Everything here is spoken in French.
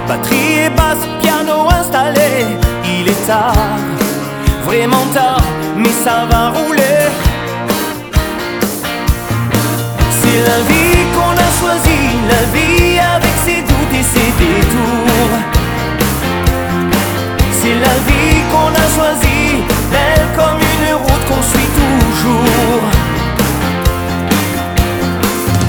Batterie et basse, piano installé. Il est tard, vraiment tard, mais ça va rouler. C'est la vie qu'on a choisie, la vie avec ses doutes et ses détours. C'est la vie qu'on a choisie, belle comme une route qu'on suit toujours.